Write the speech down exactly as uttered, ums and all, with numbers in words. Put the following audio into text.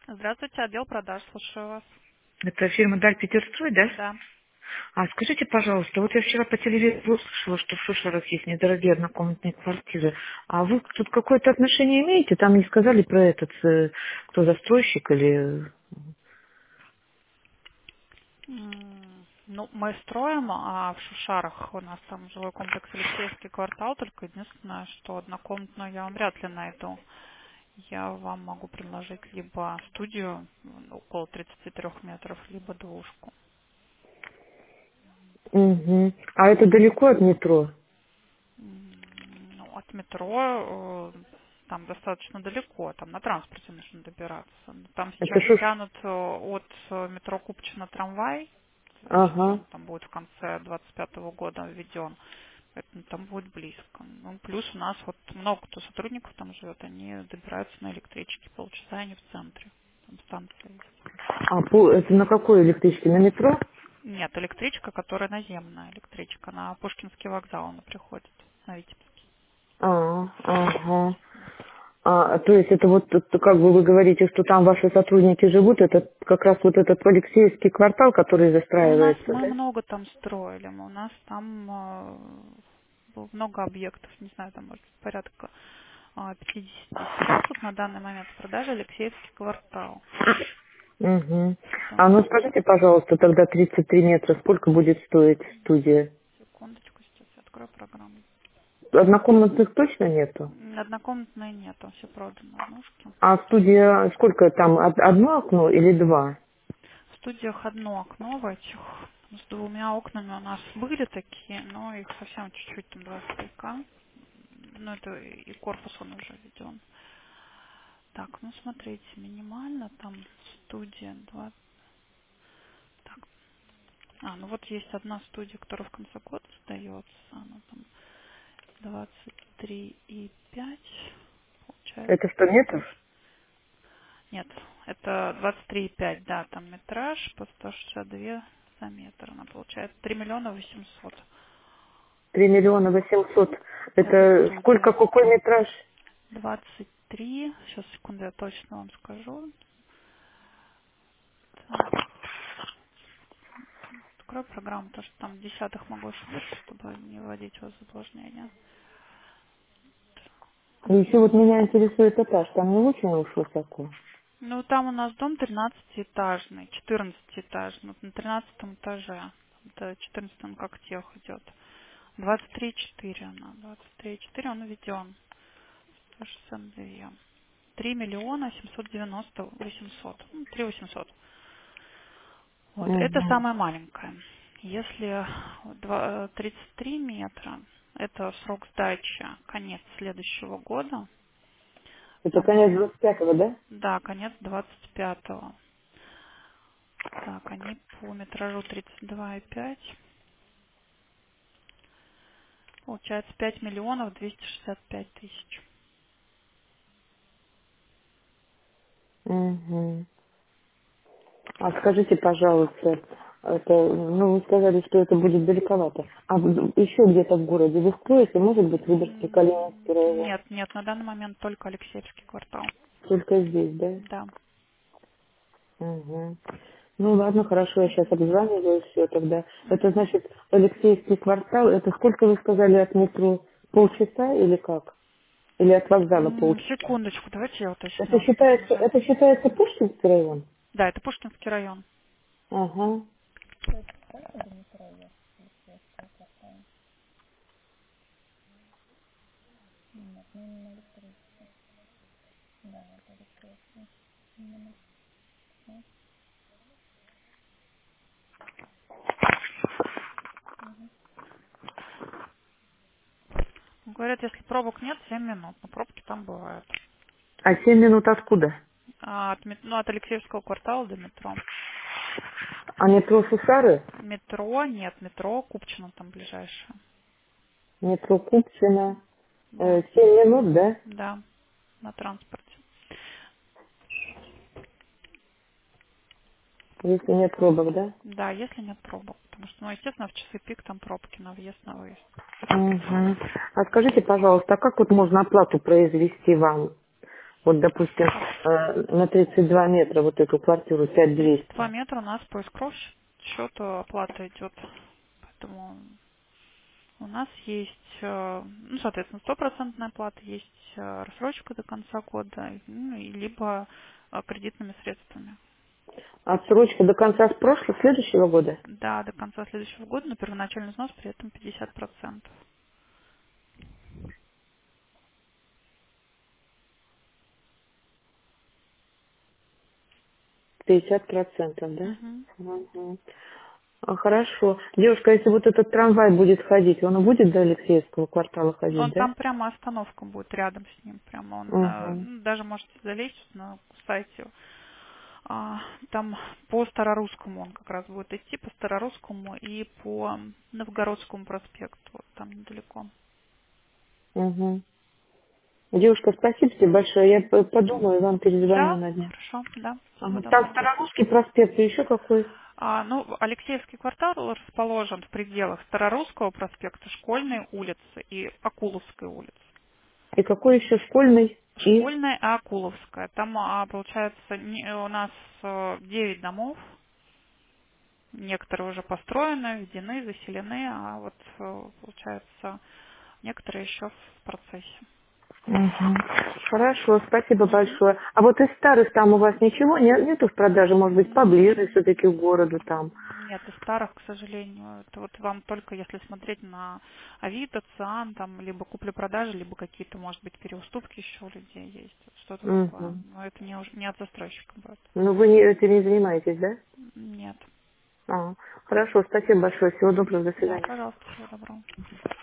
Здравствуйте, отдел продаж, слушаю вас. Это фирма Даль Петерстрой, да? Да. А скажите, пожалуйста, вот я вчера по телевизору услышала, что в Шушарах есть недорогие однокомнатные квартиры. А вы тут какое-то отношение имеете? Там не сказали про этот, э, кто застройщик или... М, Ну, мы строим, а в Шушарах у нас там жилой комплекс Алексеевский квартал, только единственное, что однокомнатную я вам вряд ли найду. Я вам могу предложить либо студию м, около тридцати трёх метров, либо двушку. Мгм. А это далеко от метро? М, Ну, от метро э, там достаточно далеко, там на транспорте нужно добираться. Там Это сейчас Шуш... тянут э, от э, метро Купчино трамвай. Сейчас Ага. он там будет в конце двадцать пятого года введен, поэтому там будет близко. Ну, плюс у нас вот много кто сотрудников там живет, они добираются на электричке полчаса, они в центре. Там станция есть. А по- это на какой электричке? На метро? Нет, электричка, которая наземная электричка, на Пушкинский вокзал она приходит, на Витебский. А, ага. А, то есть это вот, тут, как бы вы говорите, что там ваши сотрудники живут, это как раз вот этот Алексеевский квартал, который Ну, у нас застраивается, мы да? много там строили, мы- у нас там э, было много объектов, не знаю, там может быть порядка а, пятидесяти. Сейчас вот на данный момент в продаже Алексеевский квартал. Угу. А Да. ну скажите, пожалуйста, тогда тридцать три метра, сколько будет стоить студия? Секундочку, сейчас я открою программу. Однокомнатных точно нету? М, Однокомнатной нету, все продано однушки. А студия, сколько там, од- одно окно или два? В студиях одно окно в этих. С двумя окнами у нас были такие, но их совсем чуть-чуть, там два стояка. Ну, это и корпус он уже введен. Так, ну смотрите, минимально там студия два. Так, а, ну вот есть одна студия, которая в конце года сдается. Она там двадцать три и пять. Получается. Это сто метров? Нет, это двадцать три и пять, да, там метраж по сто шестьдесят два за метр. Она получает три миллиона восемьсот. Три миллиона восемьсот. Это Это сколько, студия. какой метраж? двадцать три, сейчас, секунду, я точно вам скажу. Так, открою программу, потому что там в десятых могу ошибиться, чтобы не вводить вас в заблуждение. И еще вот меня интересует этаж, там не очень уж высоко. Ну, там у нас дом тринадцатиэтажный, четырнадцатиэтажный, вот на тринадцатом этаже. Это четырнадцатом как тех идет. двадцать три и четыре она, двадцать три и четыре он введен. сто шестьдесят два. три миллиона семьсот девяносто восемьсот. Ну, три восемьсот. Вот, это Угу. самая маленькая. Если два- тридцать три метра, это срок сдачи конец следующего года. Это Там, конец а, двадцать пятого, да? да, конец двадцать пятого. Так, они по метражу тридцать два и пять. Получается пять миллионов двести шестьдесят пять тысяч. Угу. А скажите, пожалуйста, это, ну, вы сказали, что это будет далековато. А в- еще где-то в городе вы строите, может быть, Выборгский, Калининский М, район? Нет, нет, на данный момент только Алексеевский квартал. Только здесь, да? Да. Угу. Ну ладно, хорошо, я сейчас Мгм. обзваниваю все тогда. Это Мгм. значит Алексеевский квартал, это сколько вы сказали от метро? Полчаса или как? Или от вокзала М, полчаса? Секундочку, давайте я Это уточню, потому считается, что... это считается Пушкинский район? Да, это Пушкинский район. Ага. Говорят, если пробок нет, семь минут, но пробки там бывают. А семь минут откуда? А от, мет- ну, от Алексеевского квартала до метро. А метро Сусары? Метро нет, метро Купчино там ближайшее. Метро Купчино? Да, Э, семь минут, да? да, на транспорте. Если нет пробок, да? Да, если нет пробок. Потому что, ну, естественно, в часы пик там пробки на въезд, на выезд. Угу. А скажите, пожалуйста, а как вот можно оплату произвести вам? Вот, допустим, э, на тридцать два метра вот эту квартиру пять тридцать два двести. метра у нас по эскроу счету оплата идет. Поэтому у нас есть, э, ну, соответственно, стопроцентная оплата, есть э, рассрочка до конца года, ну, и либо э, кредитными средствами. Отсрочка до конца с прошлого, следующего года? Да, до конца следующего года, но первоначальный взнос при этом пятьдесят процентов. пятьдесят процентов, да? Мгм. Мгм. А, хорошо. Девушка, если вот этот трамвай будет ходить, он будет до Алексеевского квартала ходить, Он да? там прямо остановка будет рядом с ним, прямо он э, Угу. ну, даже можете залезть на сайте. А, там по Старорусскому он как раз будет идти, по Старорусскому и по Новгородскому проспекту, вот там недалеко. Угу. Девушка, спасибо тебе большое. Я п- подумаю, вам перезвоню Да, на днях. хорошо, да, всего Ага. Там доброго. Старорусский проспект и еще какой? А, ну, Алексеевский квартал расположен в пределах Старорусского проспекта, Школьной улицы и Акуловской улицы. И какой еще школьный? И? Школьная и Акуловская. Там, а, получается, не- у нас э, девять домов. Некоторые уже построены, введены, заселены, а вот, э, получается, некоторые еще в процессе. Мгм. Хорошо, спасибо Мгм. большое. А вот из старых там у вас ничего нет, нету в продаже, может быть, поближе М, все-таки к городу там? Нет, из старых, к сожалению. Это вот вам только если смотреть на Авито, Циан, там, либо купли-продажи, либо какие-то, может быть, переуступки еще у людей есть. Вот что-то такое. Мгм. Но это не, уж- не от застройщика будет. Ну, вы не, этим не занимаетесь, да? Нет. А, хорошо, спасибо большое. Всего доброго, до Да, свидания. пожалуйста, всего доброго.